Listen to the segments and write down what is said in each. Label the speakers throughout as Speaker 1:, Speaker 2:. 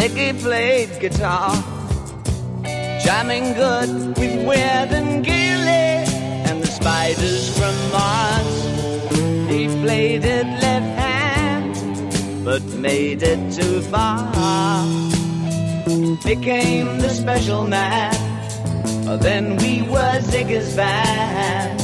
Speaker 1: Ziggy played guitar, jamming good with Weird and Gilly and the Spiders from Mars. He played it left hand, but made it too far. Became the special man, then we were Ziggy's band.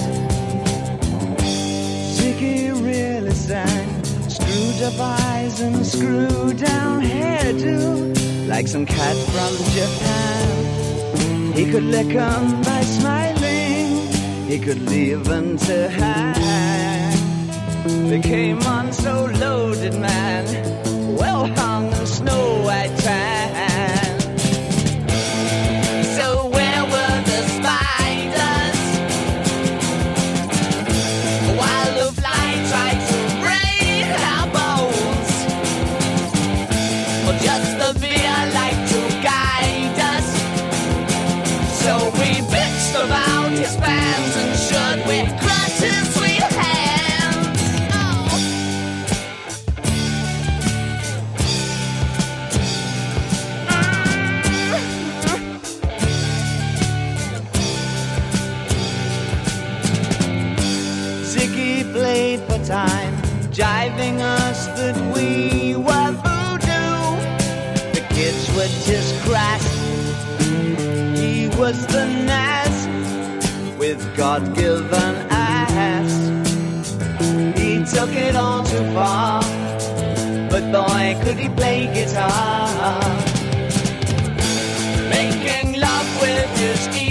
Speaker 1: Ziggy really sang, screwed up eyes and screwed down hairdo, like some cat from Japan. He could lick 'em by smiling, he could leave 'em to hang. They came on so loaded, man, well hung in snow white tan. So where were the spiders while the fly tried to break our bones? Or just the beer like to guide us? So we bitched about his fans and should we crush his sweet hands? Oh. Ziggy played for time, jiving us that we were voodoo. The kids were just crass, he was the Nas with God-given ass. He took it all too far, but boy could he play guitar. Making love with his